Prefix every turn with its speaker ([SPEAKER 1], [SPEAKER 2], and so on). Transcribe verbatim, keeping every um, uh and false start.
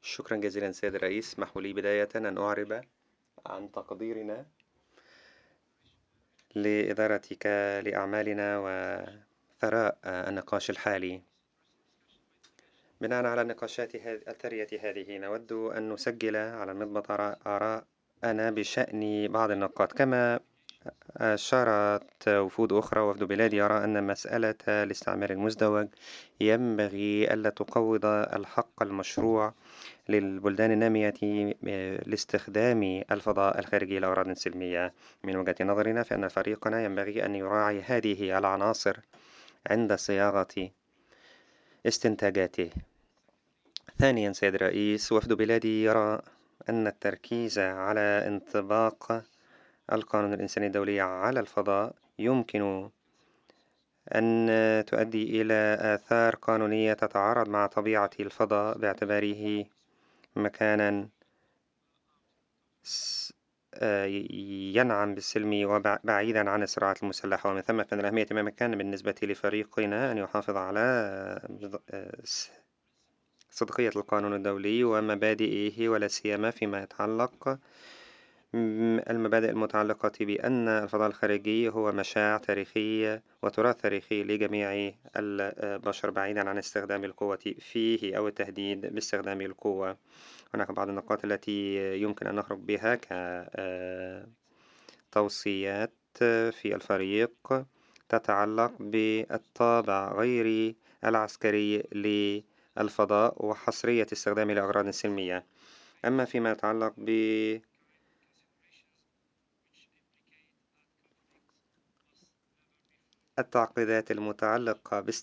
[SPEAKER 1] شكرا جزيلا سيد الرئيس. اسمحوا لي بداية أن أعرب عن تقديرنا لإدارتك لأعمالنا وثراء النقاش الحالي. بناء على النقاشات هذ- الثرية هذه نود أن نسجل على المضبط آراء- آراءنا بشأن بعض النقاط. كما أشارت وفود أخرى، وفد بلادي يرى أن مسألة الاستعمار المزدوج ينبغي ألا تقوض الحق المشروع للبلدان النامية لاستخدام الفضاء الخارجي لأغراض سلمية. من وجهة نظرنا فإن فريقنا ينبغي أن يراعي هذه العناصر عند صياغة استنتاجاته. ثانيا سيد الرئيس، وفد بلادي يرى أن التركيز على انطباق القانون الإنساني الدولي على الفضاء يمكن أن تؤدي إلى آثار قانونية تتعارض مع طبيعة الفضاء باعتباره مكانا س- آه، ينعم بالسلم وبعيدا عن الصراعات المسلحة. ومن ثم فإن الأهمية تماما كان بالنسبة لفريقنا أن يحافظ على آه، آه، س- صدقية القانون الدولي ومبادئه، ولا سيما فيما يتعلق م- المبادئ المتعلقة بأن الفضاء الخارجي هو مشاع تاريخي وتراث تاريخي لجميع البشر بعيدا عن استخدام القوة فيه أو التهديد باستخدام القوة. هناك بعض النقاط التي يمكن أن نخرج بها كتوصيات في الفريق تتعلق بالطابع غير العسكري للفضاء وحصرية استخدامه لأغراض سلمية. أما فيما يتعلق بالتعقيدات المتعلقة